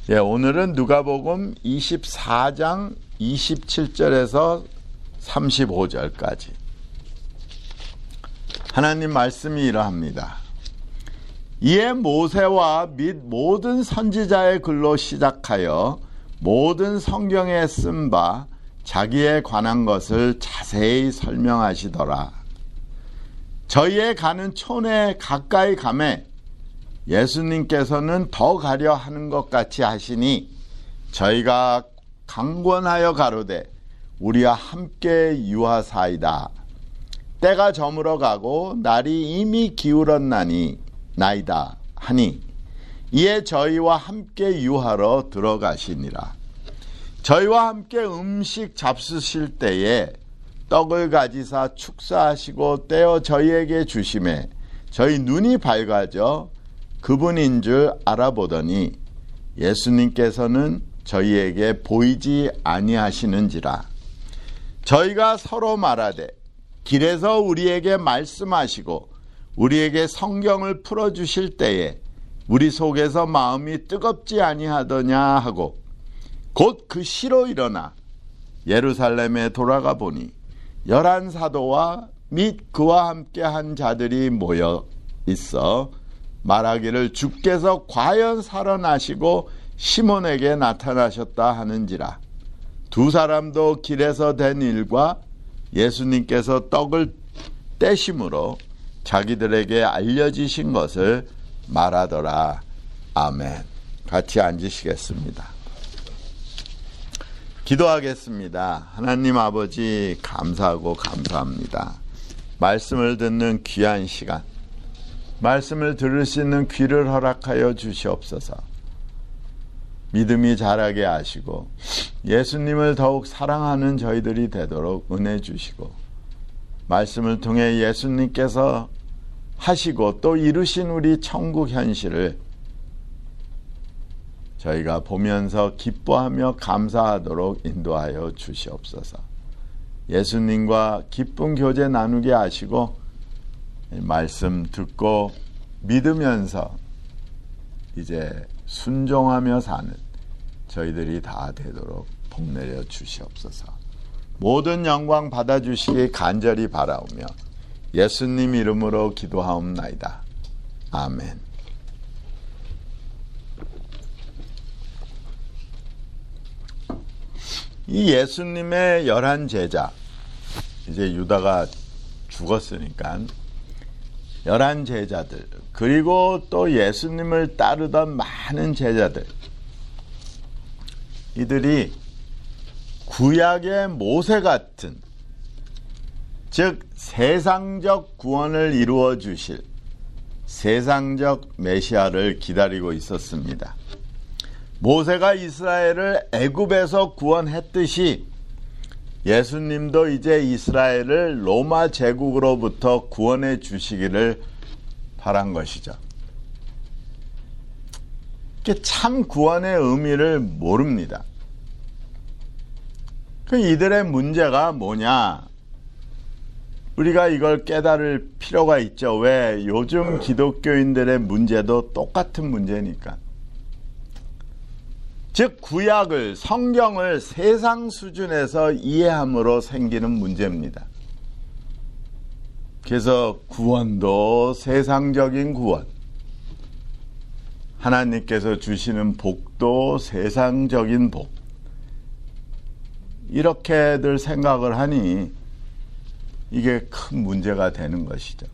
오늘은 누가복음 24장 27절에서 35절까지 하나님 말씀이 이러합니다. 이에 모세와 및 모든 선지자의 글로 시작하여 모든 성경에 쓴 바 자기에 관한 것을 자세히 설명하시더라. 저희의 가는 촌에 가까이 가매 예수님께서는 더 가려 하는 것 같이 하시니 저희가 강권하여 가로되 우리와 함께 유하사이다. 때가 저물어 가고 날이 이미 기울었나이다 하니 이에 저희와 함께 유하러 들어가시니라. 저희와 함께 음식 잡수실 때에 떡을 가지사 축사하시고 떼어 저희에게 주시매 저희 눈이 밝아져 그분인 줄 알아보더니 예수님께서는 저희에게 보이지 아니하시는지라. 저희가 서로 말하되 길에서 우리에게 말씀하시고 우리에게 성경을 풀어주실 때에 우리 속에서 마음이 뜨겁지 아니하더냐 하고 곧 그 시로 일어나 예루살렘에 돌아가 보니 11 사도와 및 그와 함께 한 자들이 모여 있어 말하기를 주께서 과연 살아나시고 시몬에게 나타나셨다 하는지라. 두 사람도 길에서 된 일과 예수님께서 떡을 떼심으로 자기들에게 알려지신 것을 말하더라. 아멘. 같이 앉으시겠습니다. 기도하겠습니다. 하나님 아버지 감사하고 감사합니다. 말씀을 듣는 귀한 시간, 말씀을 들을 수 있는 귀를 허락하여 주시옵소서. 믿음이 자라게 하시고 예수님을 더욱 사랑하는 저희들이 되도록 은혜 주시고 말씀을 통해 예수님께서 하시고 또 이루신 우리 천국 현실을 저희가 보면서 기뻐하며 감사하도록 인도하여 주시옵소서. 예수님과 기쁜 교제 나누게 하시고 말씀 듣고 믿으면서 이제 순종하며 사는 저희들이 다 되도록 복내려 주시옵소서. 모든 영광 받아주시기 간절히 바라오며 예수님 이름으로 기도하옵나이다. 아멘. 이 예수님의 11 제자, 이제 유다가 죽었으니까 11 제자들, 그리고 또 예수님을 따르던 많은 제자들, 이들이 구약의 모세 같은, 즉 세상적 구원을 이루어 주실 세상적 메시아를 기다리고 있었습니다. 모세가 이스라엘을 애굽에서 구원했듯이 예수님도 이제 이스라엘을 로마 제국으로부터 구원해 주시기를 바란 것이죠. 참 구원의 의미를 모릅니다. 이들의 문제가 뭐냐? 우리가 이걸 깨달을 필요가 있죠. 왜? 요즘 기독교인들의 문제도 똑같은 문제니까. 즉 구약을, 성경을 세상 수준에서 이해함으로 생기는 문제입니다. 그래서 구원도 세상적인 구원, 하나님께서 주시는 복도 세상적인 복, 이렇게들 생각을 하니 이게 큰 문제가 되는 것이죠.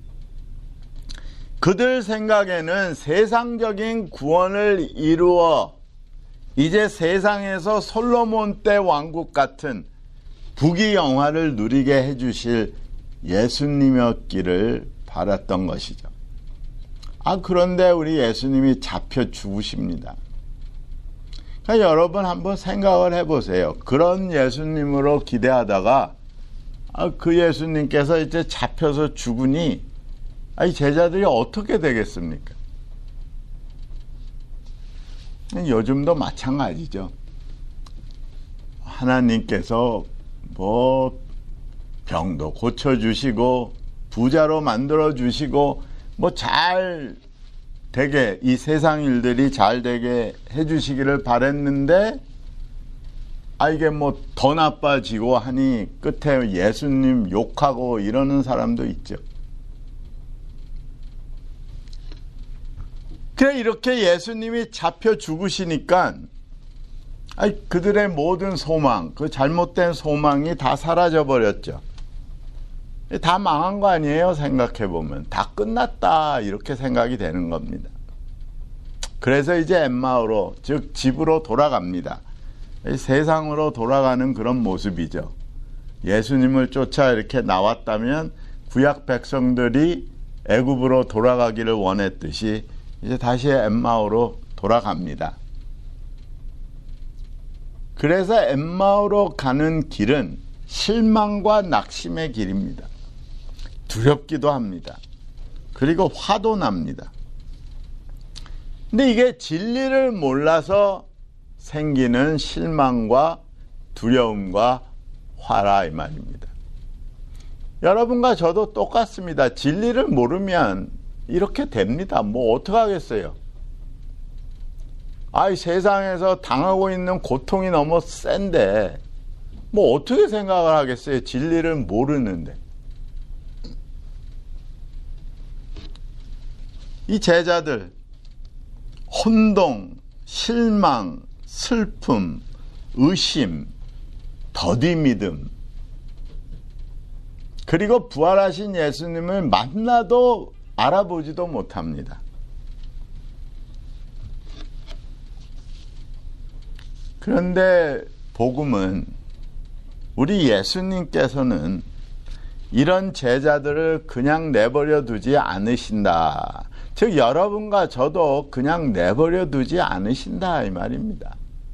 그들 생각에는 세상적인 구원을 이루어 이제 세상에서 솔로몬 때 왕국 같은 부귀영화를 누리게 해주실 예수님이었기를 바랐던 것이죠. 그런데 우리 예수님이 잡혀 죽으십니다. 그러니까 여러분 한번 생각을 해보세요. 그런 예수님으로 기대하다가 그 예수님께서 이제 잡혀서 죽으니 제자들이 어떻게 되겠습니까? 요즘도 마찬가지죠. 하나님께서 병도 고쳐주시고 부자로 만들어주시고 잘 되게 이 세상 일들이 잘 되게 해주시기를 바랬는데 이게 뭐 더 나빠지고 하니 끝에 예수님 욕하고 이러는 사람도 있죠. 그래 이렇게 예수님이 잡혀 죽으시니까 그들의 모든 소망, 그 잘못된 소망이 다 사라져 버렸죠. 다 망한 거 아니에요? 생각해보면 다 끝났다 이렇게 생각이 되는 겁니다. 그래서 이제 엠마오로, 즉 집으로 돌아갑니다. 세상으로 돌아가는 그런 모습이죠. 예수님을 쫓아 이렇게 나왔다면 구약 백성들이 애굽으로 돌아가기를 원했듯이 이제 다시 엠마오로 돌아갑니다. 그래서 엠마오로 가는 길은 실망과 낙심의 길입니다. 두렵기도 합니다. 그리고 화도 납니다. 근데 이게 진리를 몰라서 생기는 실망과 두려움과 화라 이 말입니다. 여러분과 저도 똑같습니다. 진리를 모르면 이렇게 됩니다. 뭐 어떡하겠어요? 세상에서 당하고 있는 고통이 너무 센데 뭐 어떻게 생각을 하겠어요? 진리를 모르는데. 이 제자들 혼동, 실망, 슬픔, 의심, 더디 믿음, 그리고 부활하신 예수님을 만나도 알아보지도 못합니다. 그런데 복음은 우리 예수님께서는 이런 제자들을 그냥 내버려 두지 않으신다. 즉 여러분과 저도 그냥 내버려 두지 않으신다 이 말입니다.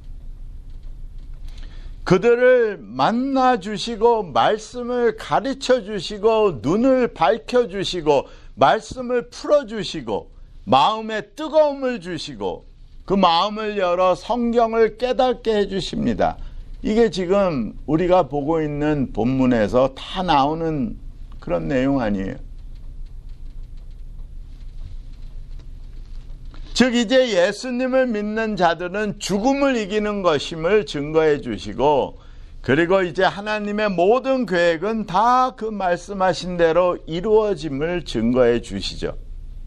그들을 만나 주시고 말씀을 가르쳐 주시고 눈을 밝혀 주시고 말씀을 풀어 주시고 마음에 뜨거움을 주시고 그 마음을 열어 성경을 깨닫게 해 주십니다. 이게 지금 우리가 보고 있는 본문에서 다 나오는 그런 내용 아니에요. 즉 이제 예수님을 믿는 자들은 죽음을 이기는 것임을 증거해 주시고 그리고 이제 하나님의 모든 계획은 다 그 말씀하신 대로 이루어짐을 증거해 주시죠.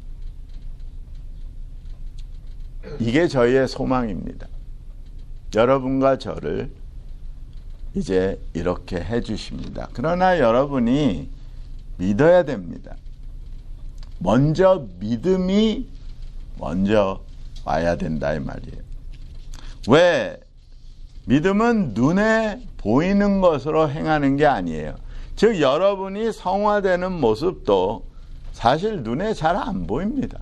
이게 저희의 소망입니다. 여러분과 저를 이제 이렇게 해 주십니다. 그러나 여러분이 믿어야 됩니다. 먼저 믿음이 먼저 와야 된다 이 말이에요. 왜? 믿음은 눈에 보이는 것으로 행하는 게 아니에요. 즉 여러분이 성화되는 모습도 사실 눈에 잘 안 보입니다.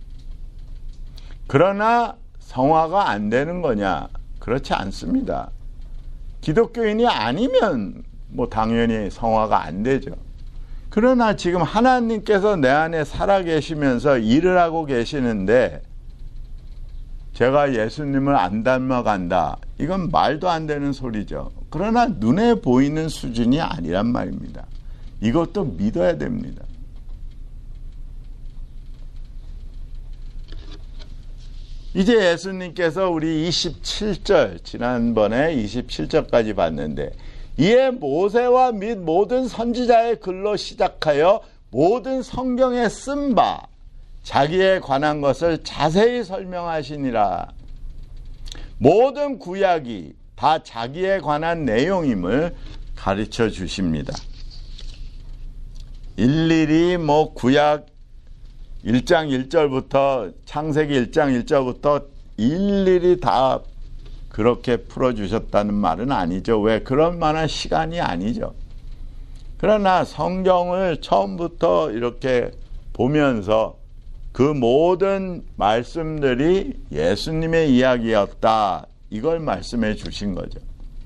그러나 성화가 안 되는 거냐? 그렇지 않습니다. 기독교인이 아니면 뭐 당연히 성화가 안 되죠. 그러나 지금 하나님께서 내 안에 살아계시면서 일을 하고 계시는데 제가 예수님을 안 닮아간다. 이건 말도 안 되는 소리죠. 그러나 눈에 보이는 수준이 아니란 말입니다. 이것도 믿어야 됩니다. 이제 예수님께서 우리 27절, 지난번에 27절까지 봤는데 이에 모세와 및 모든 선지자의 글로 시작하여 모든 성경에 쓴 바 자기에 관한 것을 자세히 설명하시니라. 모든 구약이 다 자기에 관한 내용임을 가르쳐 주십니다. 일일이 뭐 구약 1장 1절부터 창세기 1장 1절부터 일일이 다 그렇게 풀어주셨다는 말은 아니죠. 왜? 그런 만한 시간이 아니죠. 그러나 성경을 처음부터 이렇게 보면서 그 모든 말씀들이 예수님의 이야기였다. 이걸 말씀해 주신 거죠.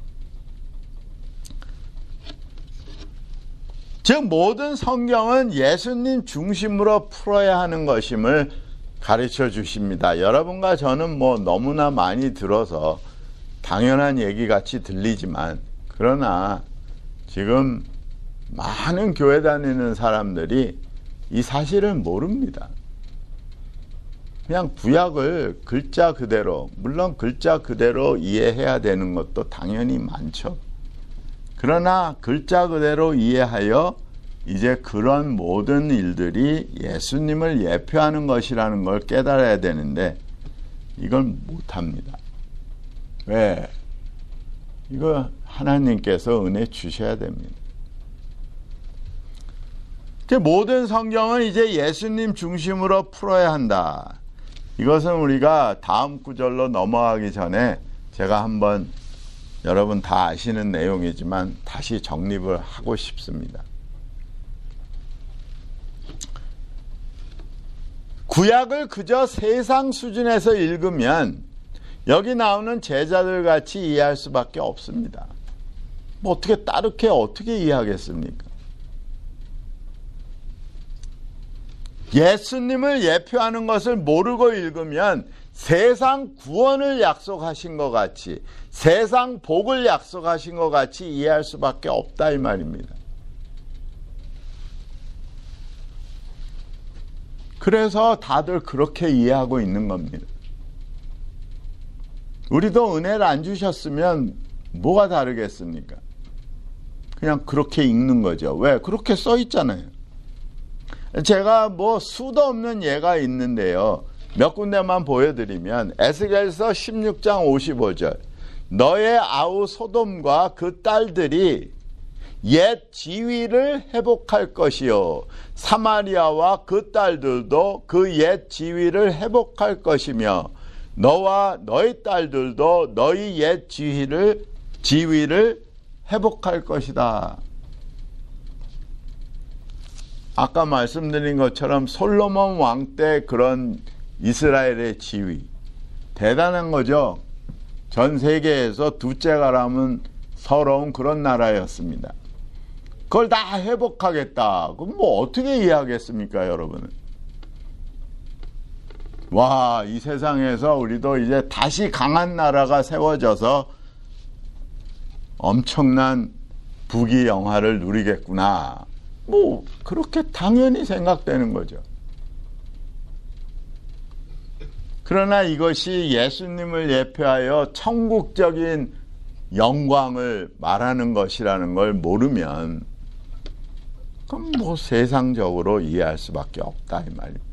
즉 모든 성경은 예수님 중심으로 풀어야 하는 것임을 가르쳐 주십니다. 여러분과 저는 뭐 너무나 많이 들어서 당연한 얘기 같이 들리지만 그러나 지금 많은 교회 다니는 사람들이 이 사실을 모릅니다. 그냥 구약을 글자 그대로, 물론 글자 그대로 이해해야 되는 것도 당연히 많죠. 그러나 글자 그대로 이해하여 이제 그런 모든 일들이 예수님을 예표하는 것이라는 걸 깨달아야 되는데 이걸 못합니다. 왜? 이거 하나님께서 은혜 주셔야 됩니다. 모든 성경은 이제 예수님 중심으로 풀어야 한다. 이것은 우리가 다음 구절로 넘어가기 전에 제가 한번 여러분 다 아시는 내용이지만 다시 정립을 하고 싶습니다. 구약을 그저 세상 수준에서 읽으면 여기 나오는 제자들 같이 이해할 수밖에 없습니다. 뭐 어떻게 따르게 어떻게 이해하겠습니까? 예수님을 예표하는 것을 모르고 읽으면 세상 구원을 약속하신 것 같이, 세상 복을 약속하신 것 같이 이해할 수밖에 없다 이 말입니다. 그래서 다들 그렇게 이해하고 있는 겁니다. 우리도 은혜를 안 주셨으면 뭐가 다르겠습니까? 그냥 그렇게 읽는 거죠. 왜? 그렇게 써 있잖아요. 제가 뭐 수도 없는 예가 있는데요. 몇 군데만 보여드리면 에스겔서 16장 55절 너의 아우 소돔과 그 딸들이 옛 지위를 회복할 것이요 사마리아와 그 딸들도 그 옛 지위를 회복할 것이며 너와 너희 딸들도 너희 옛 지위를 회복할 것이다. 아까 말씀드린 것처럼 솔로몬 왕 때 그런 이스라엘의 지위 대단한 거죠. 전 세계에서 둘째가라면 서러운 그런 나라였습니다. 그걸 다 회복하겠다. 그럼 뭐 어떻게 이해하겠습니까, 여러분은? 와, 이 세상에서 우리도 이제 다시 강한 나라가 세워져서 엄청난 부귀영화를 누리겠구나. 뭐 그렇게 당연히 생각되는 거죠. 그러나 이것이 예수님을 예표하여 천국적인 영광을 말하는 것이라는 걸 모르면 그럼 뭐 세상적으로 이해할 수밖에 없다 이 말입니다.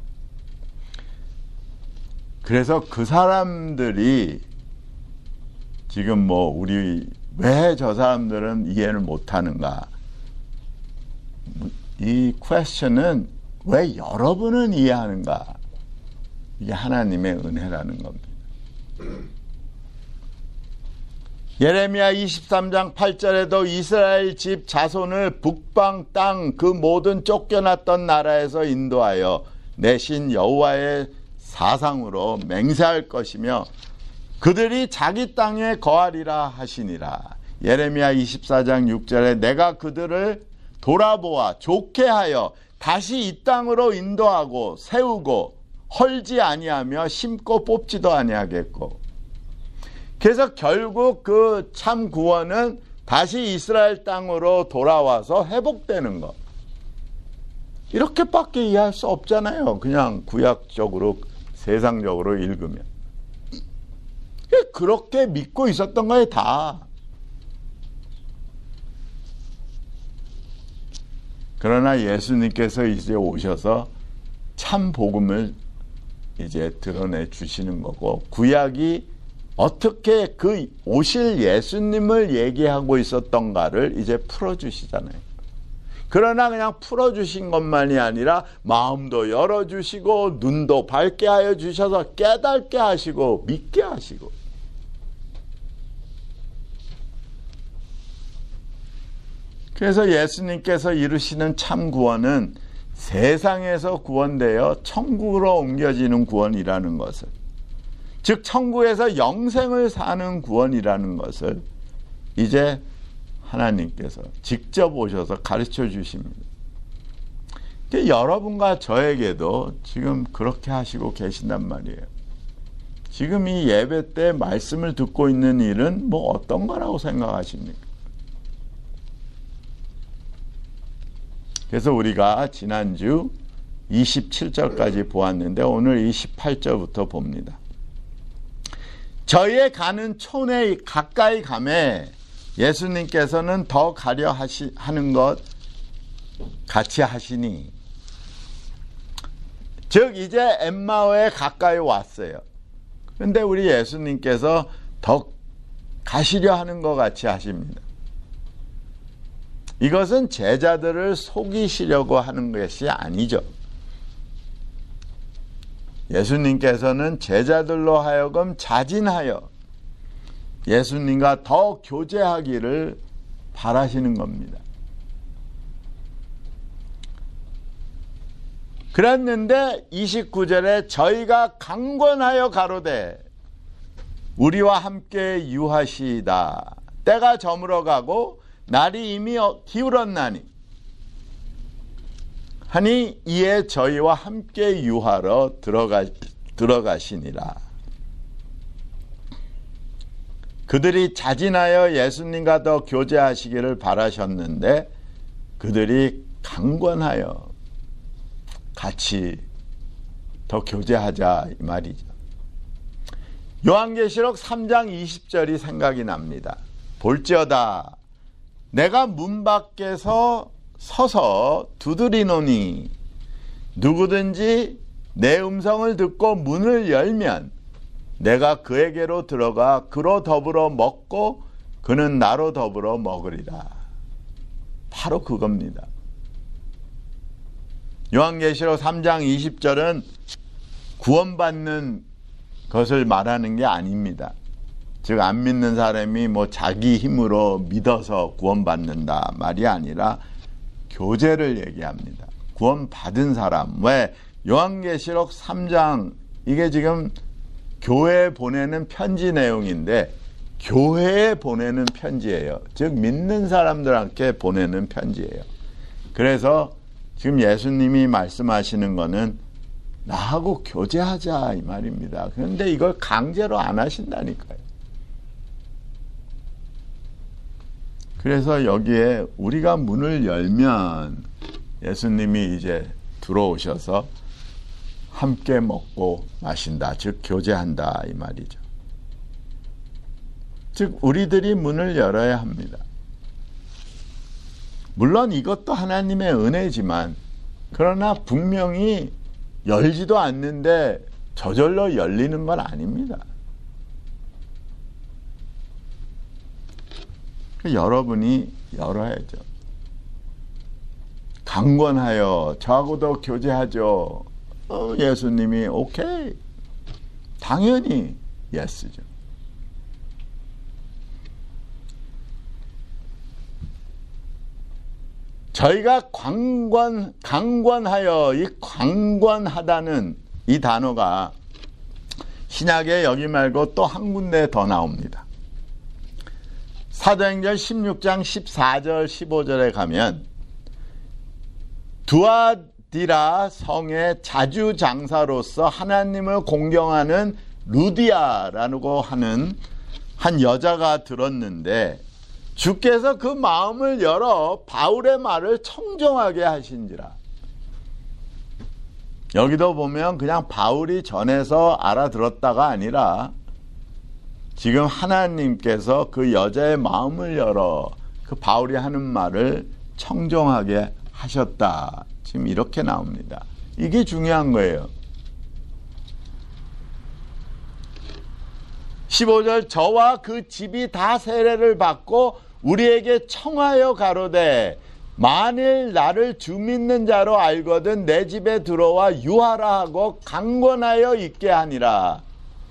그래서 그 사람들이 지금 뭐 우리 왜 저 사람들은 이해를 못하는가? 이 퀘스천은 왜 여러분은 이해하는가? 이게 하나님의 은혜라는 겁니다. 예레미야 23장 8절에도 이스라엘 집 자손을 북방 땅 그 모든 쫓겨났던 나라에서 인도하여 내 신 여호와의 사상으로 맹세할 것이며 그들이 자기 땅에 거하리라 하시니라. 예레미야 24장 6절에 내가 그들을 돌아보아 좋게 하여 다시 이 땅으로 인도하고 세우고 헐지 아니하며 심고 뽑지도 아니하겠고. 그래서 결국 그 참 구원은 다시 이스라엘 땅으로 돌아와서 회복되는 것. 이렇게밖에 이해할 수 없잖아요. 그냥 구약적으로 세상적으로 읽으면. 그렇게 믿고 있었던 거예요, 다. 그러나 예수님께서 이제 오셔서 참 복음을 이제 드러내 주시는 거고, 구약이 어떻게 그 오실 예수님을 얘기하고 있었던가를 이제 풀어주시잖아요. 그러나 그냥 풀어주신 것만이 아니라 마음도 열어주시고 눈도 밝게 하여 주셔서 깨닫게 하시고 믿게 하시고. 그래서 예수님께서 이루시는 참 구원은 세상에서 구원되어 천국으로 옮겨지는 구원이라는 것을, 즉 천국에서 영생을 사는 구원이라는 것을 이제 하나님께서 직접 오셔서 가르쳐 주십니다. 여러분과 저에게도 지금 그렇게 하시고 계신단 말이에요. 지금 이 예배 때 말씀을 듣고 있는 일은 뭐 어떤 거라고 생각하십니까? 그래서 우리가 지난주 27절까지 보았는데 오늘 28절부터 봅니다. 저희의 가는 촌에 가까이 가매 예수님께서는 더 가려 하는 것 같이 하시니, 즉 이제 엠마오에 가까이 왔어요. 그런데 우리 예수님께서 더 가시려 하는 것 같이 하십니다. 이것은 제자들을 속이시려고 하는 것이 아니죠. 예수님께서는 제자들로 하여금 자진하여 예수님과 더 교제하기를 바라시는 겁니다. 그랬는데 29절에 저희가 강권하여 가로되 우리와 함께 유하시이다. 때가 저물어 가고 날이 이미 기울었나니 하니 이에 저희와 함께 유하러 들어가시니라. 그들이 자진하여 예수님과 더 교제하시기를 바라셨는데 그들이 강권하여 같이 더 교제하자 이 말이죠. 요한계시록 3장 20절이 생각이 납니다. 볼지어다 내가 문 밖에서 서서 두드리노니 누구든지 내 음성을 듣고 문을 열면 내가 그에게로 들어가 그로 더불어 먹고 그는 나로 더불어 먹으리라. 바로 그겁니다. 요한계시록 3장 20절은 구원받는 것을 말하는 게 아닙니다. 즉 안 믿는 사람이 뭐 자기 힘으로 믿어서 구원받는다 말이 아니라 교제를 얘기합니다. 구원받은 사람. 왜? 요한계시록 3장 이게 지금 교회에 보내는 편지 내용인데 교회에 보내는 편지예요. 즉 믿는 사람들한테 보내는 편지예요. 그래서 지금 예수님이 말씀하시는 거는 나하고 교제하자 이 말입니다. 그런데 이걸 강제로 안 하신다니까요. 그래서 여기에 우리가 문을 열면 예수님이 이제 들어오셔서 함께 먹고 마신다. 즉 교제한다 이 말이죠. 즉 우리들이 문을 열어야 합니다. 물론 이것도 하나님의 은혜지만 그러나 분명히 열지도 않는데 저절로 열리는 건 아닙니다. 여러분이 열어야죠. 강권하여 저하고도 교제하죠. 예수님이 오케이. 당연히 예스죠. 저희가 강권하여 이 강권하다는 이 단어가 신약에 여기 말고 또 한 군데 더 나옵니다. 사도행전 16장 14절 15절에 가면 두아디라 성의 자주장사로서 하나님을 공경하는 루디아라고 하는 한 여자가 들었는데 주께서 그 마음을 열어 바울의 말을 청정하게 하신지라. 여기도 보면 그냥 바울이 전해서 알아들었다가 아니라 지금 하나님께서 그 여자의 마음을 열어 그 바울이 하는 말을 청정하게 하셨다. 지금 이렇게 나옵니다. 이게 중요한 거예요. 15절 저와 그 집이 다 세례를 받고 우리에게 청하여 가로되 만일 나를 주 믿는 자로 알거든 내 집에 들어와 유하라 하고 강권하여 있게 하니라.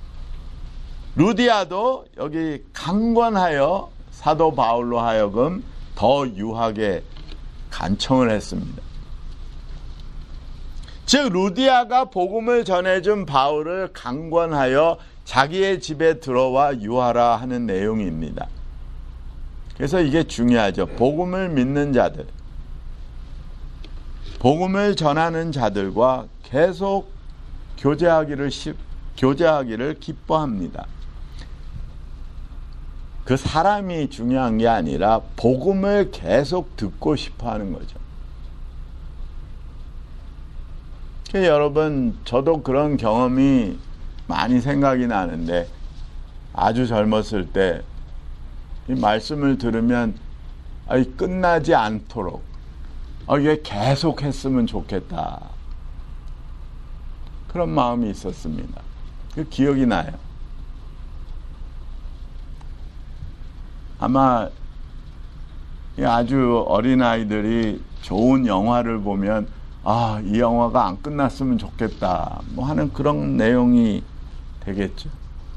루디아도 여기 강권하여 사도 바울로 하여금 더 유하게 간청을 했습니다. 즉 루디아가 복음을 전해준 바울을 강권하여 자기의 집에 들어와 유하라 하는 내용입니다. 그래서 이게 중요하죠. 복음을 믿는 자들, 복음을 전하는 자들과 계속 교제하기를 기뻐합니다. 그 사람이 중요한 게 아니라 복음을 계속 듣고 싶어 하는 거죠. 여러분, 저도 그런 경험이 많이 생각이 나는데, 아주 젊었을 때 이 말씀을 들으면 끝나지 않도록 이게 계속 했으면 좋겠다, 그런 마음이 있었습니다. 그 기억이 나요. 아마 아주 어린아이들이 좋은 영화를 보면 이 영화가 안 끝났으면 좋겠다 뭐 하는 그런 내용이 되겠죠.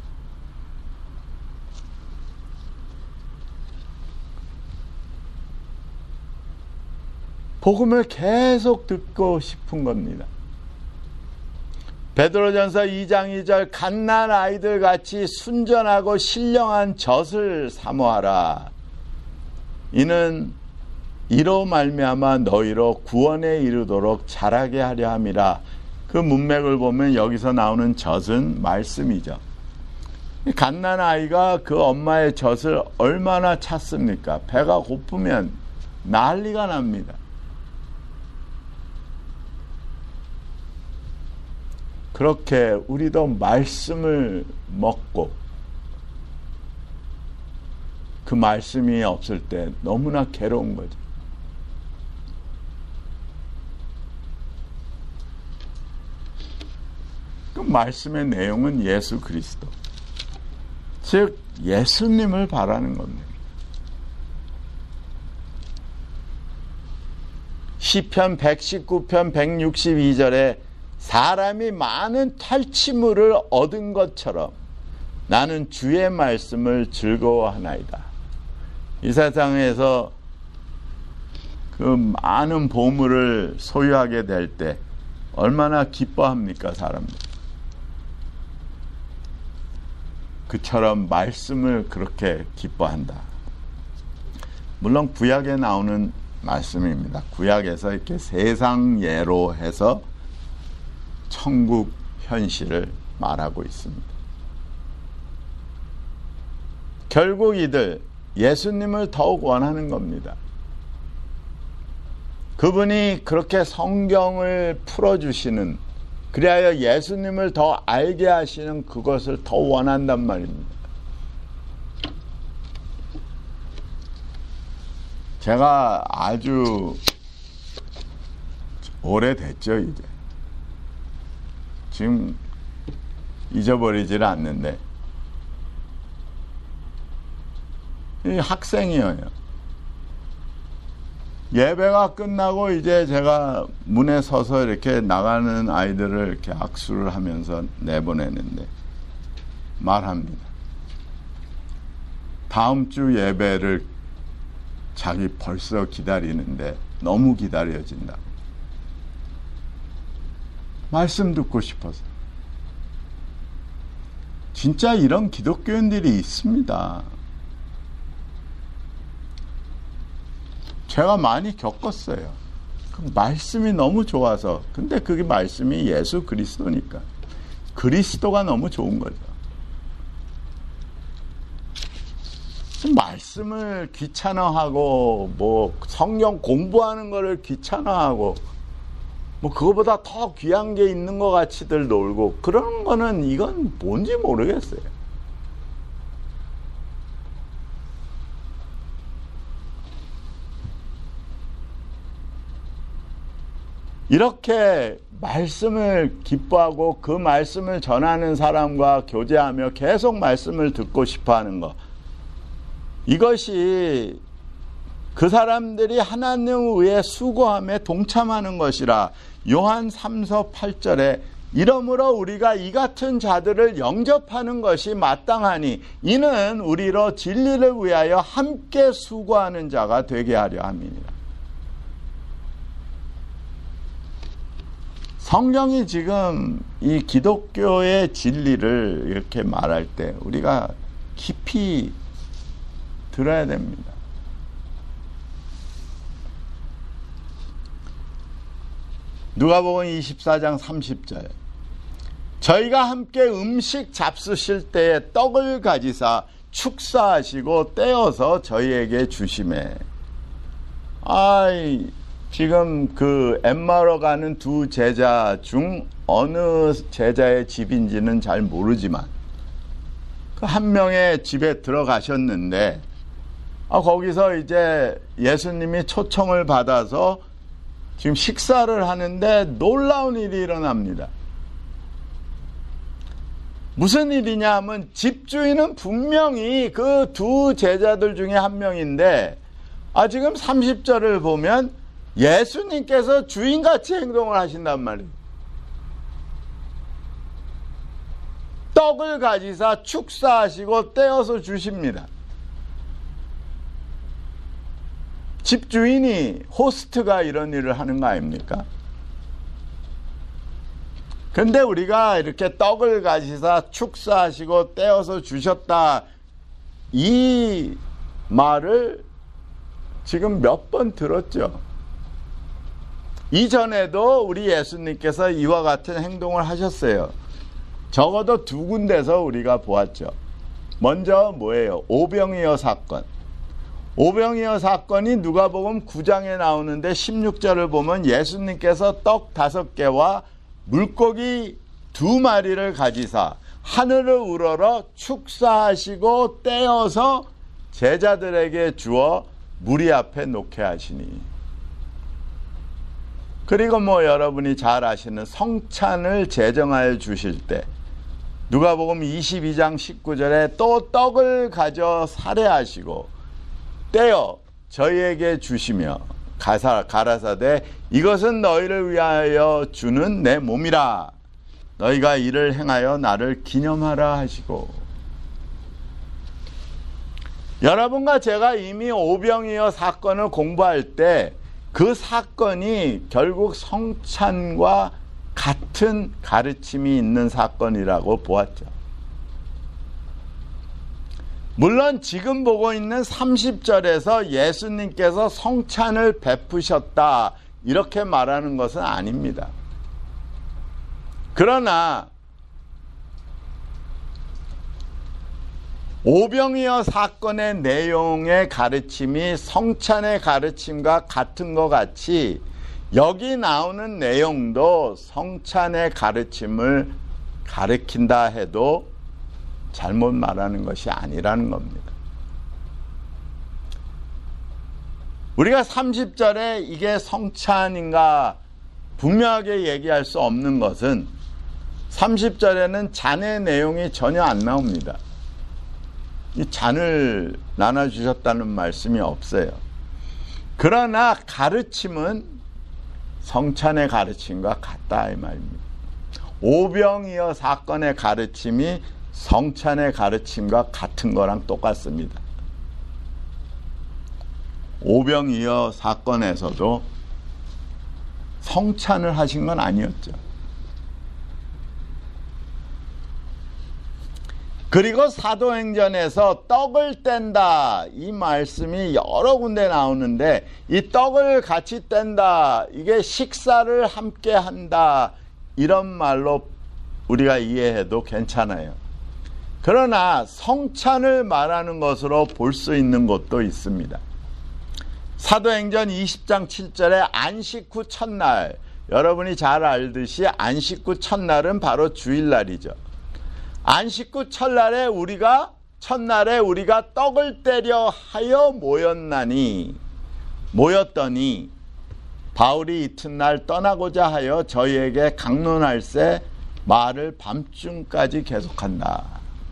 복음을 계속 듣고 싶은 겁니다. 베드로전서 2장 2절, 갓난 아이들 같이 순전하고 신령한 젖을 사모하라. 이는 이로 말미암아 너희로 구원에 이르도록 자라게 하려 함이라. 그 문맥을 보면 여기서 나오는 젖은 말씀이죠. 갓난 아이가 그 엄마의 젖을 얼마나 찾습니까? 배가 고프면 난리가 납니다. 그렇게 우리도 말씀을 먹고 그 말씀이 없을 때 너무나 괴로운 거죠. 그 말씀의 내용은 예수 그리스도, 즉 예수님을 바라는 겁니다. 시편 119편 162절에 사람이 많은 탈취물을 얻은 것처럼 나는 주의 말씀을 즐거워하나이다. 이 세상에서 그 많은 보물을 소유하게 될 때 얼마나 기뻐합니까, 사람들? 그처럼 말씀을 그렇게 기뻐한다. 물론 구약에 나오는 말씀입니다. 구약에서 이렇게 세상 예로 해서 천국 현실을 말하고 있습니다. 결국 이들 예수님을 더욱 원하는 겁니다. 그분이 그렇게 성경을 풀어주시는, 그리하여 예수님을 더 알게 하시는 그것을 더 원한단 말입니다. 제가 아주 오래됐죠, 이제. 지금 잊어버리질 않는데, 이 학생이에요. 예배가 끝나고 이제 제가 문에 서서 이렇게 나가는 아이들을 이렇게 악수를 하면서 내보내는데 말합니다. 다음 주 예배를 자기 벌써 기다리는데 너무 기다려진다. 말씀 듣고 싶어서. 진짜 이런 기독교인들이 있습니다. 제가 많이 겪었어요. 그 말씀이 너무 좋아서. 근데 그게 말씀이 예수 그리스도니까. 그리스도가 너무 좋은 거죠. 말씀을 귀찮아하고 뭐 성경 공부하는 거를 귀찮아하고 뭐 그거보다 더 귀한 게 있는 것 같이들 놀고 그런 거는 이건 뭔지 모르겠어요. 이렇게 말씀을 기뻐하고 그 말씀을 전하는 사람과 교제하며 계속 말씀을 듣고 싶어하는 것, 이것이 그 사람들이 하나님을 위해 수고함에 동참하는 것이라. 요한 3서 8절에 이러므로 우리가 이 같은 자들을 영접하는 것이 마땅하니 이는 우리로 진리를 위하여 함께 수고하는 자가 되게 하려 함이니라. 성경이 지금 이 기독교의 진리를 이렇게 말할 때 우리가 깊이 들어야 됩니다. 누가복음 24장 30절, 저희가 함께 음식 잡수실 때에 떡을 가지사 축사하시고 떼어서 저희에게 주시매. 지금 그 엠마오로 가는 두 제자 중 어느 제자의 집인지는 잘 모르지만 그 한 명의 집에 들어가셨는데 거기서 이제 예수님이 초청을 받아서 지금 식사를 하는데 놀라운 일이 일어납니다. 무슨 일이냐 하면 집주인은 분명히 그 두 제자들 중에 한 명인데 지금 30절을 보면 예수님께서 주인같이 행동을 하신단 말이에요. 떡을 가지사 축사하시고 떼어서 주십니다. 집주인이, 호스트가 이런 일을 하는 거 아닙니까? 근데 우리가 이렇게 떡을 가지사 축사하시고 떼어서 주셨다, 이 말을 지금 몇 번 들었죠. 이전에도 우리 예수님께서 이와 같은 행동을 하셨어요. 적어도 두 군데서 우리가 보았죠. 먼저 뭐예요? 오병이어 사건. 오병이어 사건이 누가복음 9장에 나오는데 16절을 보면 예수님께서 떡 5개와 물고기 2마리를 가지사 하늘을 우러러 축사하시고 떼어서 제자들에게 주어 무리 앞에 놓게 하시니. 그리고 여러분이 잘 아시는 성찬을 제정하여 주실 때 누가복음 22장 19절에 또 떡을 가져 살해하시고 떼어 저희에게 주시며 가라사대 이것은 너희를 위하여 주는 내 몸이라 너희가 이를 행하여 나를 기념하라 하시고. 여러분과 제가 이미 오병이어 사건을 공부할 때 그 사건이 결국 성찬과 같은 가르침이 있는 사건이라고 보았죠. 물론 지금 보고 있는 30절에서 예수님께서 성찬을 베푸셨다 이렇게 말하는 것은 아닙니다. 그러나 오병이어 사건의 내용의 가르침이 성찬의 가르침과 같은 것 같이 여기 나오는 내용도 성찬의 가르침을 가르친다 해도 잘못 말하는 것이 아니라는 겁니다. 우리가 30절에 이게 성찬인가 분명하게 얘기할 수 없는 것은 30절에는 잔의 내용이 전혀 안 나옵니다. 이 잔을 나눠주셨다는 말씀이 없어요. 그러나 가르침은 성찬의 가르침과 같다 이 말입니다. 오병이어 사건의 가르침이 성찬의 가르침과 같은 거랑 똑같습니다. 오병이어 사건에서도 성찬을 하신 건 아니었죠. 그리고 사도행전에서 떡을 뗀다 이 말씀이 여러 군데 나오는데 이 떡을 같이 뗀다 이게 식사를 함께 한다 이런 말로 우리가 이해해도 괜찮아요. 그러나 성찬을 말하는 것으로 볼 수 있는 것도 있습니다. 사도행전 20장 7절에 안식 후 첫날, 여러분이 잘 알듯이 안식 후 첫날은 바로 주일날이죠. 안식 후 첫날에 우리가 떡을 떼려 하여 모였더니 바울이 이튿날 떠나고자 하여 저희에게 강론할세 말을 밤중까지 계속한다.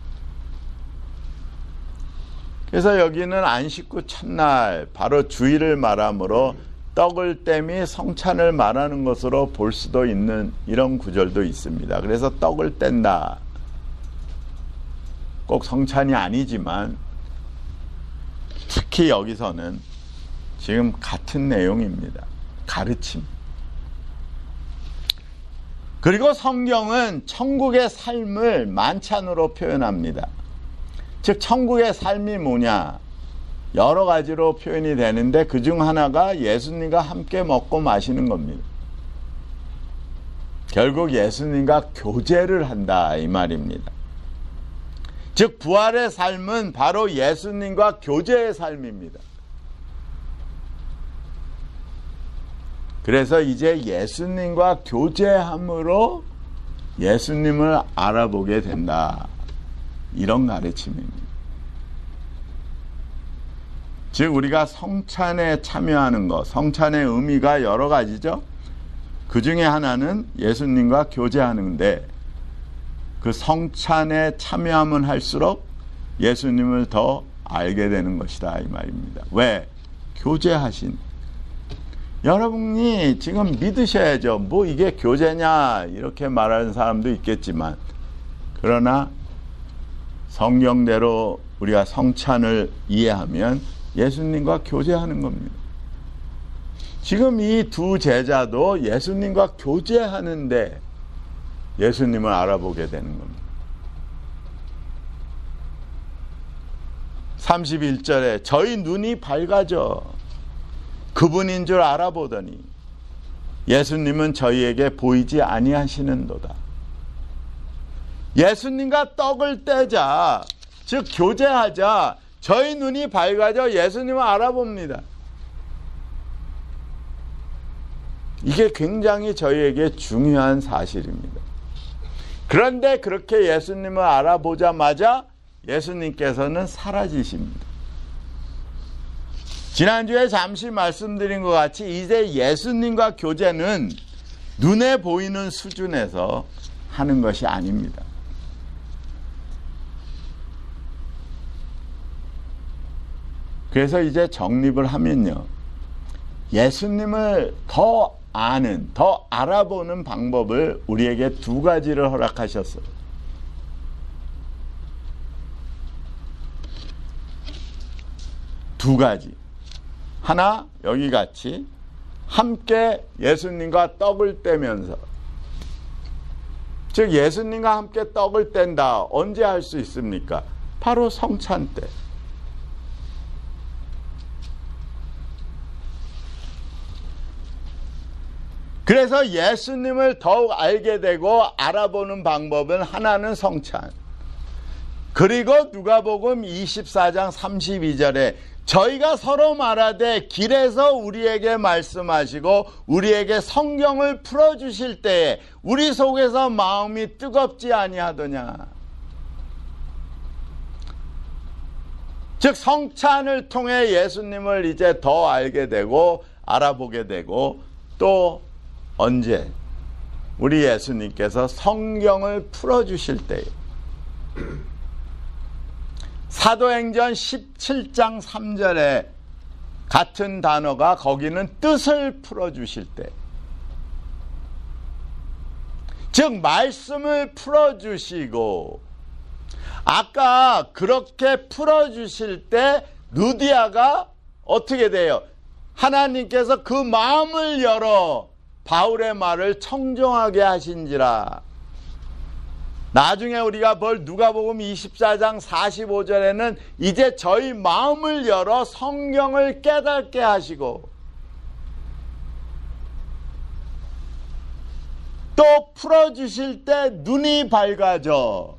그래서 여기는 안식 후 첫날 바로 주일을 말하므로 떡을 떼미 성찬을 말하는 것으로 볼 수도 있는 이런 구절도 있습니다. 그래서 떡을 뗀다. 꼭 성찬이 아니지만 특히 여기서는 지금 같은 내용입니다. 가르침. 그리고 성경은 천국의 삶을 만찬으로 표현합니다. 즉 천국의 삶이 뭐냐? 여러 가지로 표현이 되는데 그중 하나가 예수님과 함께 먹고 마시는 겁니다. 결국 예수님과 교제를 한다 이 말입니다. 즉 부활의 삶은 바로 예수님과 교제의 삶입니다. 그래서 이제 예수님과 교제함으로 예수님을 알아보게 된다. 이런 가르침입니다. 즉 우리가 성찬에 참여하는 것, 성찬의 의미가 여러 가지죠. 그 중에 하나는 예수님과 교제하는데 그 성찬에 참여하면 할수록 예수님을 더 알게 되는 것이다 이 말입니다. 왜? 교제하신. 여러분이 지금 믿으셔야죠. 뭐 이게 교제냐 이렇게 말하는 사람도 있겠지만 그러나 성경대로 우리가 성찬을 이해하면 예수님과 교제하는 겁니다. 지금 이 두 제자도 예수님과 교제하는데 예수님을 알아보게 되는 겁니다. 31절에 저희 눈이 밝아져 그분인 줄 알아보더니 예수님은 저희에게 보이지 아니하시는도다. 예수님과 떡을 떼자, 즉 교제하자, 저희 눈이 밝아져 예수님을 알아봅니다. 이게 굉장히 저희에게 중요한 사실입니다. 그런데 그렇게 예수님을 알아보자마자 예수님께서는 사라지십니다. 지난주에 잠시 말씀드린 것 같이 이제 예수님과 교제는 눈에 보이는 수준에서 하는 것이 아닙니다. 그래서 이제 정립을 하면요, 예수님을 더 아는, 더 알아보는 방법을 우리에게 두 가지를 허락하셨어요. 두 가지. 하나, 여기 같이 함께 예수님과 떡을 떼면서, 즉 예수님과 함께 떡을 뗀다. 언제 할 수 있습니까? 바로 성찬 때. 그래서 예수님을 더욱 알게 되고 알아보는 방법은 하나는 성찬, 그리고 누가복음 24장 32절에 저희가 서로 말하되 길에서 우리에게 말씀하시고 우리에게 성경을 풀어주실 때에 우리 속에서 마음이 뜨겁지 아니하더냐. 즉 성찬을 통해 예수님을 이제 더 알게 되고 알아보게 되고, 또 언제? 우리 예수님께서 성경을 풀어주실 때에, 사도행전 17장 3절에 같은 단어가 거기는 뜻을 풀어주실 때, 즉 말씀을 풀어주시고, 아까 그렇게 풀어주실 때 루디아가 어떻게 돼요? 하나님께서 그 마음을 열어 바울의 말을 청종하게 하신지라. 나중에 우리가 볼 누가복음 24장 45절에는 이제 저희 마음을 열어 성경을 깨닫게 하시고, 또 풀어주실 때 눈이 밝아져.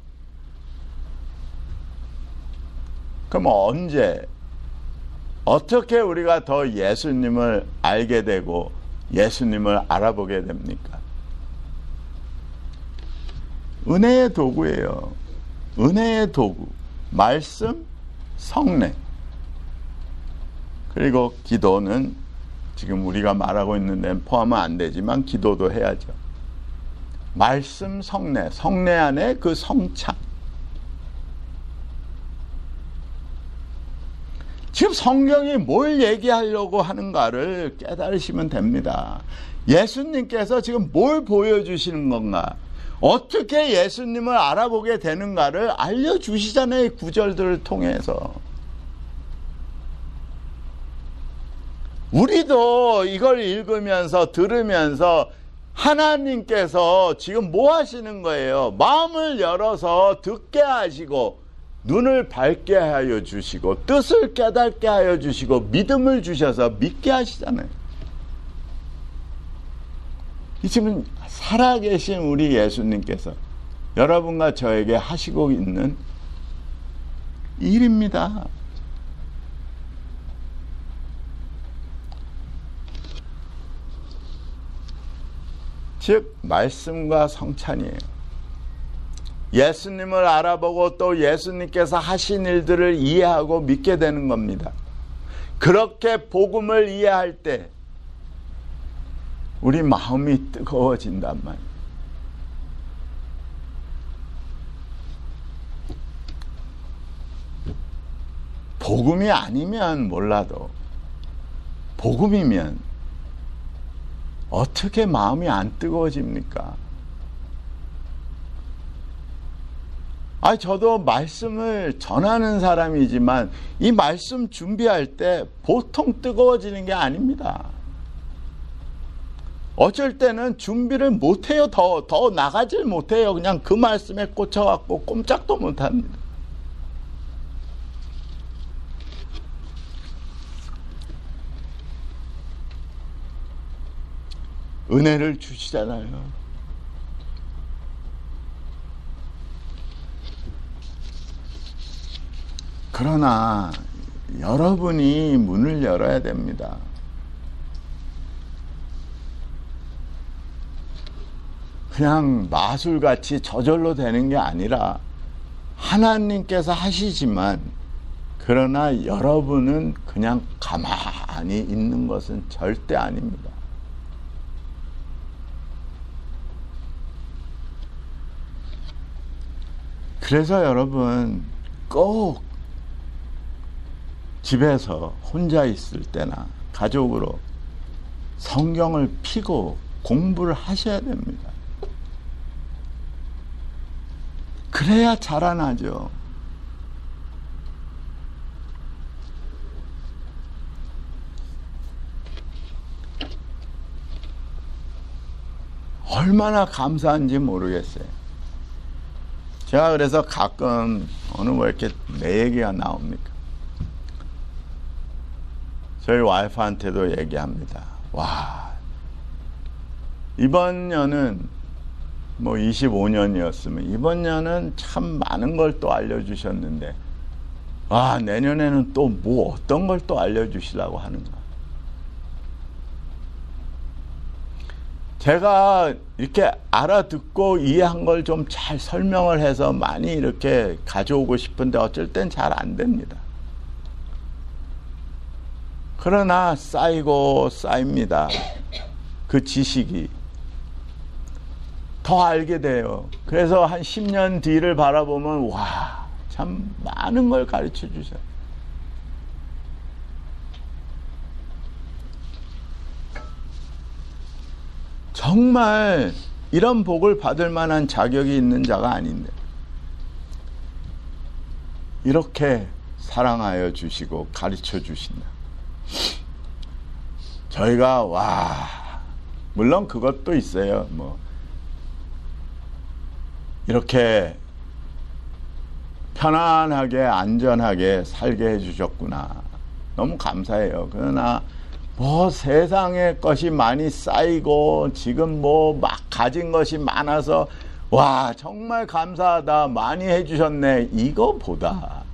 그럼 언제, 어떻게 우리가 더 예수님을 알게 되고 예수님을 알아보게 됩니까? 은혜의 도구예요. 은혜의 도구. 말씀, 성례. 그리고 기도는 지금 우리가 말하고 있는 데는 포함은 안 되지만 기도도 해야죠. 말씀, 성례. 성례 안에 그 성찬. 지금 성경이 뭘 얘기하려고 하는가를 깨달으시면 됩니다. 예수님께서 지금 뭘 보여주시는 건가? 어떻게 예수님을 알아보게 되는가를 알려주시잖아요. 구절들을 통해서. 우리도 이걸 읽으면서 들으면서 하나님께서 지금 뭐 하시는 거예요? 마음을 열어서 듣게 하시고, 눈을 밝게 하여 주시고, 뜻을 깨닫게 하여 주시고, 믿음을 주셔서 믿게 하시잖아요. 이 지금 살아계신 우리 예수님께서 여러분과 저에게 하시고 있는 일입니다. 즉 말씀과 성찬이에요. 예수님을 알아보고 또 예수님께서 하신 일들을 이해하고 믿게 되는 겁니다. 그렇게 복음을 이해할 때 우리 마음이 뜨거워진단 말이에요. 복음이 아니면 몰라도 복음이면 어떻게 마음이 안 뜨거워집니까? 저도 말씀을 전하는 사람이지만 이 말씀 준비할 때 보통 뜨거워지는 게 아닙니다. 어쩔 때는 준비를 못해요. 더 나가질 못해요. 그냥 그 말씀에 꽂혀갖고 꼼짝도 못합니다. 은혜를 주시잖아요. 그러나 여러분이 문을 열어야 됩니다. 그냥 마술같이 저절로 되는 게 아니라 하나님께서 하시지만 그러나 여러분은 그냥 가만히 있는 것은 절대 아닙니다. 그래서 여러분 꼭 집에서 혼자 있을 때나 가족으로 성경을 펴고 공부를 하셔야 됩니다. 그래야 자라나죠. 얼마나 감사한지 모르겠어요. 제가 그래서 가끔 오늘 왜 이렇게 내 얘기가 나옵니까? 저희 와이프한테도 얘기합니다. 와, 이번 년은 25년이었으면 이번 년은 참 많은 걸 또 알려주셨는데 내년에는 또 어떤 걸 또 알려주시려고 하는가. 제가 이렇게 알아듣고 이해한 걸 좀 잘 설명을 해서 많이 이렇게 가져오고 싶은데 어쩔 땐 잘 안 됩니다. 그러나 쌓이고 쌓입니다. 그 지식이 더 알게 돼요. 그래서 한 10년 뒤를 바라보면 참 많은 걸 가르쳐 주셔요. 정말 이런 복을 받을 만한 자격이 있는 자가 아닌데 이렇게 사랑하여 주시고 가르쳐 주신다. 저희가 물론 그것도 있어요. 이렇게 편안하게 안전하게 살게 해주셨구나. 너무 감사해요. 그러나 세상의 것이 많이 쌓이고 지금 막 가진 것이 많아서 정말 감사하다, 많이 해주셨네, 이거보다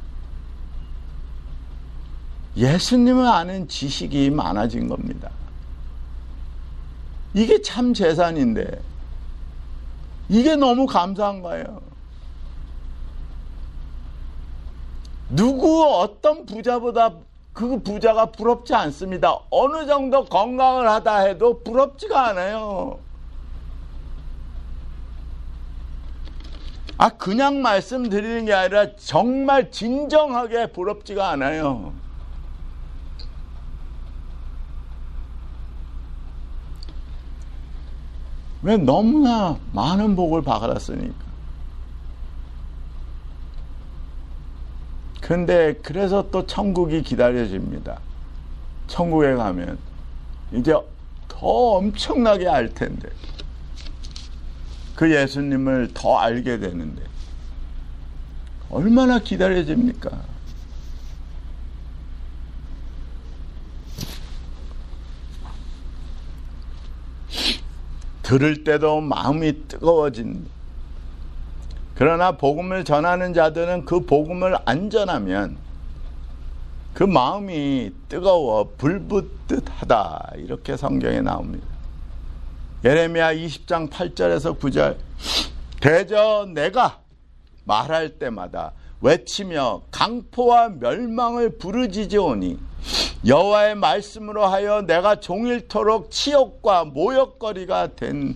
예수님을 아는 지식이 많아진 겁니다. 이게 참 재산인데 이게 너무 감사한 거예요. 누구 어떤 부자보다 그 부자가 부럽지 않습니다. 어느 정도 건강을 하다 해도 부럽지가 않아요. 그냥 말씀드리는 게 아니라 정말 진정하게 부럽지가 않아요. 왜? 너무나 많은 복을 받았으니까. 근데 그래서 또 천국이 기다려집니다. 천국에 가면 이제 더 엄청나게 알 텐데, 그 예수님을 더 알게 되는데 얼마나 기다려집니까? 들을 때도 마음이 뜨거워진다. 그러나 복음을 전하는 자들은 그 복음을 안 전하면 그 마음이 뜨거워 불붙듯 하다, 이렇게 성경에 나옵니다. 예레미야 20장 8절에서 9절 대저 내가 말할 때마다 외치며 강포와 멸망을 부르짖으오니 여호와의 말씀으로 하여 내가 종일토록 치욕과 모욕거리가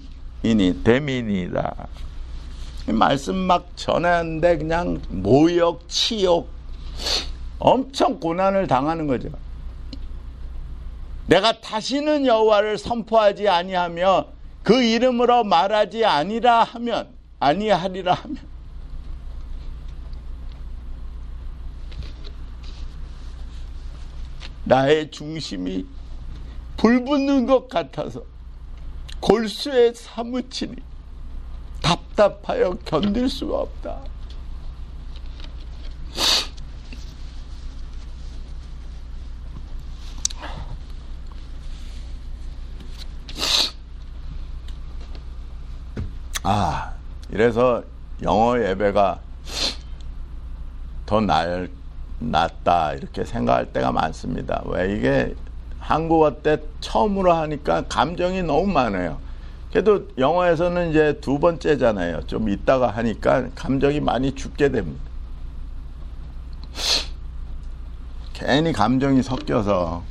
됨이니라. 말씀 막 전하는데 그냥 모욕, 치욕, 엄청 고난을 당하는 거죠. 내가 다시는 여호와를 선포하지 아니하며 그 이름으로 말하지 아니하리라 하면 나의 중심이 불붙는 것 같아서 골수에 사무치니 답답하여 견딜 수가 없다. 이래서 영어 예배가 더 낫다 이렇게 생각할 때가 많습니다. 왜 이게 한국어 때 처음으로 하니까 감정이 너무 많아요. 그래도 영어에서는 이제 두 번째잖아요. 좀 있다가 하니까 감정이 많이 죽게 됩니다. 괜히 감정이 섞여서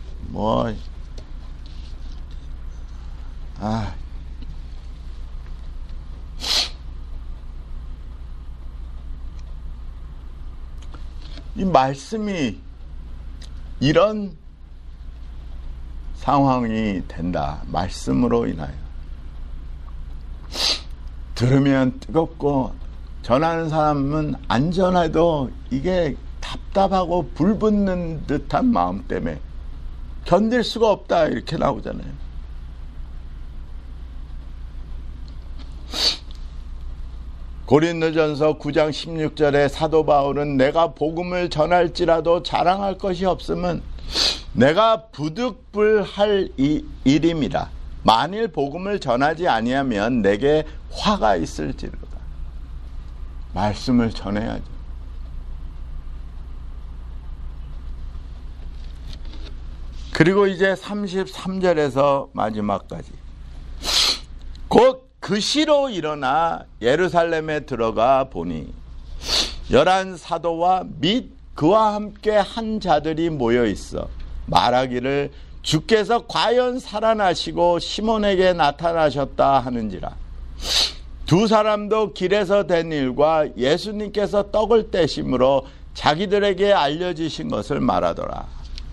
이 말씀이 이런 상황이 된다. 말씀으로 인하여. 들으면 뜨겁고 전하는 사람은 안 전해도 이게 답답하고 불붙는 듯한 마음 때문에 견딜 수가 없다 이렇게 나오잖아요. 고린도전서 9장 16절에 사도 바울은 내가 복음을 전할지라도 자랑할 것이 없음은 내가 부득불할 일임이라. 만일 복음을 전하지 아니하면 내게 화가 있을지로다. 말씀을 전해야죠. 그리고 이제 33절에서 마지막까지 곧 그 시로 일어나 예루살렘에 들어가 보니 11 사도와 및 그와 함께 한 자들이 모여 있어 말하기를 주께서 과연 살아나시고 시몬에게 나타나셨다 하는지라. 두 사람도 길에서 된 일과 예수님께서 떡을 떼심으로 자기들에게 알려지신 것을 말하더라.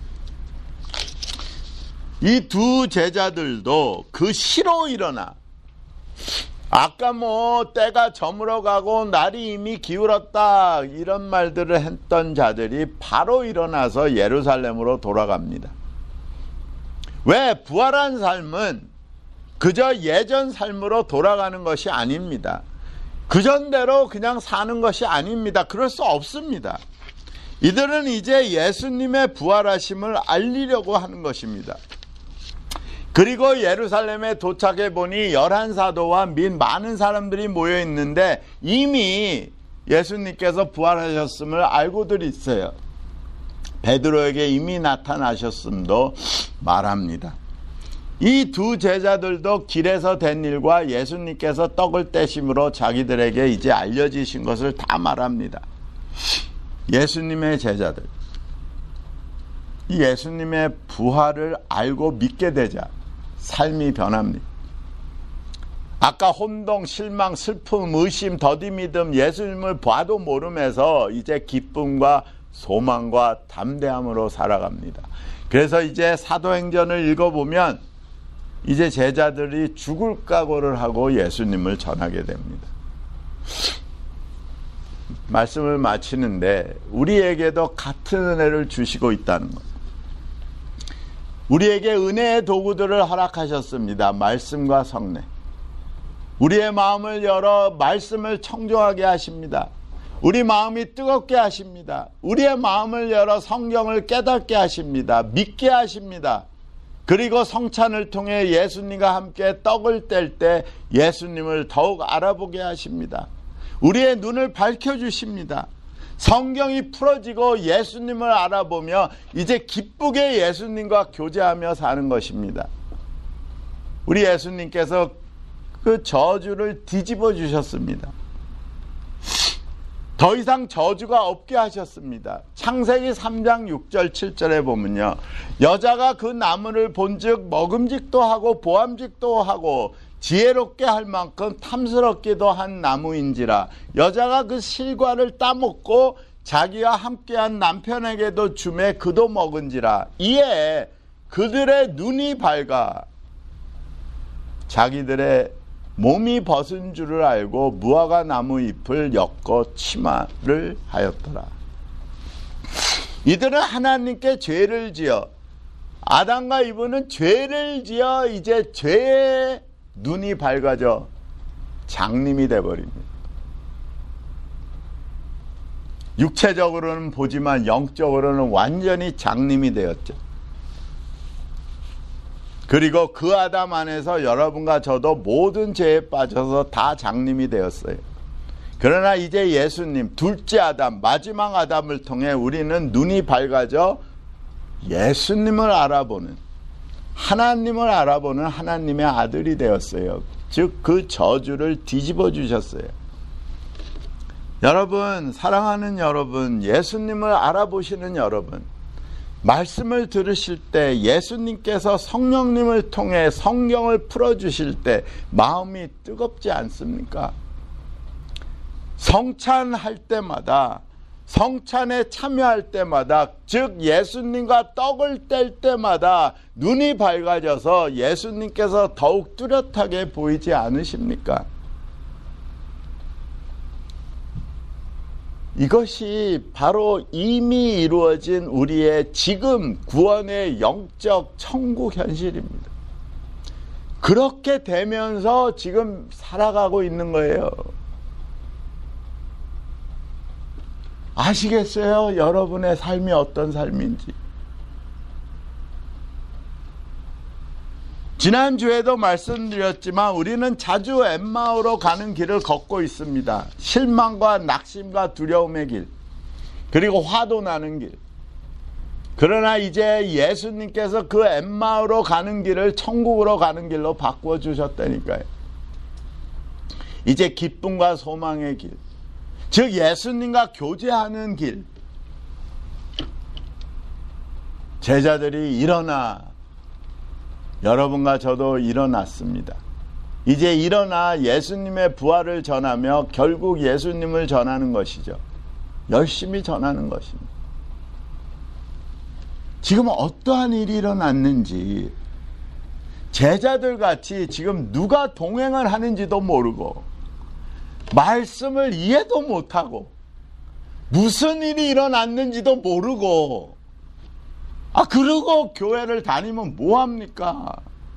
이 두 제자들도 그 시로 일어나, 아까 때가 저물어 가고 날이 이미 기울었다 이런 말들을 했던 자들이 바로 일어나서 예루살렘으로 돌아갑니다. 왜? 부활한 삶은 그저 예전 삶으로 돌아가는 것이 아닙니다. 그전대로 그냥 사는 것이 아닙니다. 그럴 수 없습니다. 이들은 이제 예수님의 부활하심을 알리려고 하는 것입니다. 그리고 예루살렘에 도착해 보니 11 사도와 및 많은 사람들이 모여 있는데 이미 예수님께서 부활하셨음을 알고들 있어요. 베드로에게 이미 나타나셨음도 말합니다. 이 두 제자들도 길에서 된 일과 예수님께서 떡을 떼심으로 자기들에게 이제 알려지신 것을 다 말합니다. 예수님의 제자들, 이 예수님의 부활을 알고 믿게 되자 삶이 변합니다. 아까 혼동, 실망, 슬픔, 의심, 더디 믿음, 예수님을 봐도 모르면서 이제 기쁨과 소망과 담대함으로 살아갑니다. 그래서 이제 사도행전을 읽어보면 이제 제자들이 죽을 각오를 하고 예수님을 전하게 됩니다. 말씀을 마치는데 우리에게도 같은 은혜를 주시고 있다는 것. 우리에게 은혜의 도구들을 허락하셨습니다. 말씀과 성례. 우리의 마음을 열어 말씀을 청종하게 하십니다. 우리 마음이 뜨겁게 하십니다. 우리의 마음을 열어 성경을 깨닫게 하십니다. 믿게 하십니다. 그리고 성찬을 통해 예수님과 함께 떡을 뗄 때 예수님을 더욱 알아보게 하십니다. 우리의 눈을 밝혀주십니다. 성경이 풀어지고 예수님을 알아보며 이제 기쁘게 예수님과 교제하며 사는 것입니다. 우리 예수님께서 그 저주를 뒤집어 주셨습니다. 더 이상 저주가 없게 하셨습니다. 창세기 3장 6절 7절에 보면요, 여자가 그 나무를 본즉 먹음직도 하고 보암직도 하고 지혜롭게 할 만큼 탐스럽기도 한 나무인지라. 여자가 그 실과를 따먹고 자기와 함께한 남편에게도 주매 그도 먹은지라. 이에 그들의 눈이 밝아 자기들의 몸이 벗은 줄을 알고 무화과 나무 잎을 엮어 치마를 하였더라. 이들은 하나님께 죄를 지어, 아담과 이브는 죄를 지어 이제 죄의 눈이 밝아져 장님이 되어버립니다. 육체적으로는 보지만 영적으로는 완전히 장님이 되었죠. 그리고 그 아담 안에서 여러분과 저도 모든 죄에 빠져서 다 장님이 되었어요. 그러나 이제 예수님, 둘째 아담, 마지막 아담을 통해 우리는 눈이 밝아져 예수님을 알아보는, 하나님을 알아보는 하나님의 아들이 되었어요. 즉 그 저주를 뒤집어 주셨어요. 여러분, 사랑하는 여러분, 예수님을 알아보시는 여러분, 말씀을 들으실 때 예수님께서 성령님을 통해 성경을 풀어주실 때 마음이 뜨겁지 않습니까? 성찬할 때마다, 성찬에 참여할 때마다, 즉 예수님과 떡을 뗄 때마다 눈이 밝아져서 예수님께서 더욱 뚜렷하게 보이지 않으십니까? 이것이 바로 이미 이루어진 우리의 지금 구원의 영적 천국 현실입니다. 그렇게 되면서 지금 살아가고 있는 거예요. 아시겠어요? 여러분의 삶이 어떤 삶인지. 지난주에도 말씀드렸지만 우리는 자주 엠마오로 가는 길을 걷고 있습니다. 실망과 낙심과 두려움의 길, 그리고 화도 나는 길. 그러나 이제 예수님께서 그 엠마오로 가는 길을 천국으로 가는 길로 바꾸어 주셨다니까요. 이제 기쁨과 소망의 길, 즉 예수님과 교제하는 길. 제자들이 일어나, 여러분과 저도 일어났습니다. 이제 일어나 예수님의 부활을 전하며 결국 예수님을 전하는 것이죠. 열심히 전하는 것입니다. 지금 어떠한 일이 일어났는지, 제자들 같이 지금 누가 동행을 하는지도 모르고 말씀을 이해도 못하고 무슨 일이 일어났는지도 모르고, 그러고 교회를 다니면 뭐합니까?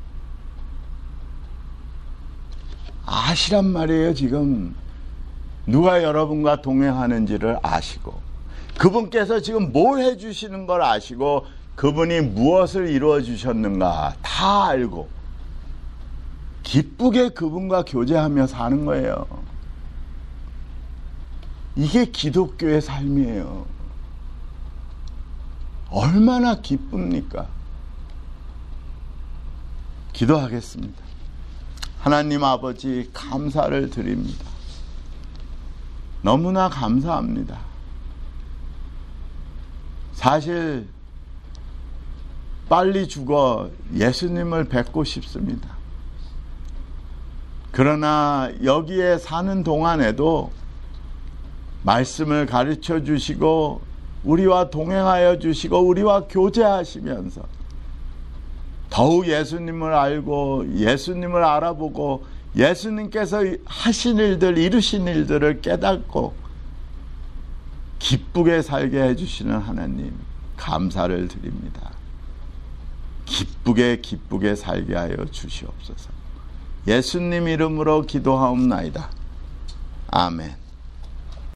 아시란 말이에요. 지금 누가 여러분과 동행하는지를 아시고, 그분께서 지금 뭘 해주시는 걸 아시고, 그분이 무엇을 이루어 주셨는가 다 알고 기쁘게 그분과 교제하며 사는 거예요. 이게 기독교의 삶이에요. 얼마나 기쁩니까? 기도하겠습니다. 하나님 아버지, 감사를 드립니다. 너무나 감사합니다. 사실 빨리 죽어 예수님을 뵙고 싶습니다. 그러나 여기에 사는 동안에도 말씀을 가르쳐 주시고 우리와 동행하여 주시고 우리와 교제하시면서 더욱 예수님을 알고 예수님을 알아보고 예수님께서 하신 일들, 이루신 일들을 깨닫고 기쁘게 살게 해주시는 하나님, 감사를 드립니다. 기쁘게 살게 하여 주시옵소서. 예수님 이름으로 기도하옵나이다. 아멘.